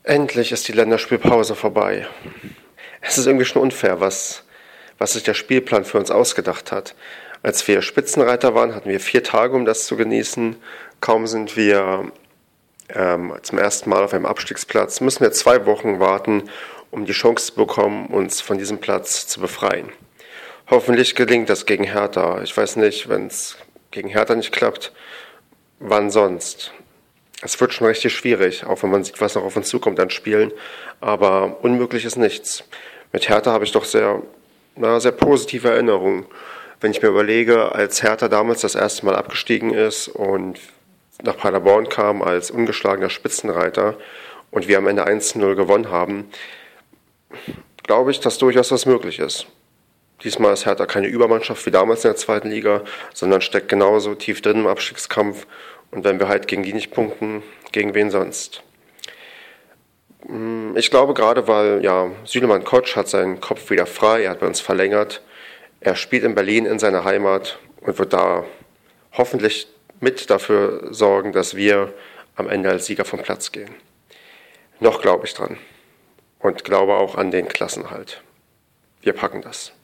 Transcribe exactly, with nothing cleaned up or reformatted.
Endlich ist die Länderspielpause vorbei. Es ist irgendwie schon unfair, was, was sich der Spielplan für uns ausgedacht hat. Als wir Spitzenreiter waren, hatten wir vier Tage, um das zu genießen. Kaum sind wir ähm, zum ersten Mal auf einem Abstiegsplatz, müssen wir zwei Wochen warten, um die Chance zu bekommen, uns von diesem Platz zu befreien. Hoffentlich gelingt das gegen Hertha. Ich weiß nicht, wenn es gegen Hertha nicht klappt, wann sonst? Es wird schon richtig schwierig, auch wenn man sieht, was noch auf uns zukommt an Spielen. Aber unmöglich ist nichts. Mit Hertha habe ich doch sehr, na, sehr positive Erinnerungen. Wenn ich mir überlege, als Hertha damals das erste Mal abgestiegen ist und nach Paderborn kam als ungeschlagener Spitzenreiter und wir am Ende eins zu null gewonnen haben, glaube ich, dass durchaus was möglich ist. Diesmal ist Hertha keine Übermannschaft wie damals in der zweiten Liga, sondern steckt genauso tief drin im Abstiegskampf. Und wenn wir halt gegen die nicht punkten, gegen wen sonst? Ich glaube gerade, weil ja, Süleyman Koç hat seinen Kopf wieder frei, er hat bei uns verlängert. Er spielt in Berlin in seiner Heimat und wird da hoffentlich mit dafür sorgen, dass wir am Ende als Sieger vom Platz gehen. Noch glaube ich dran und glaube auch an den Klassenerhalt. Wir packen das.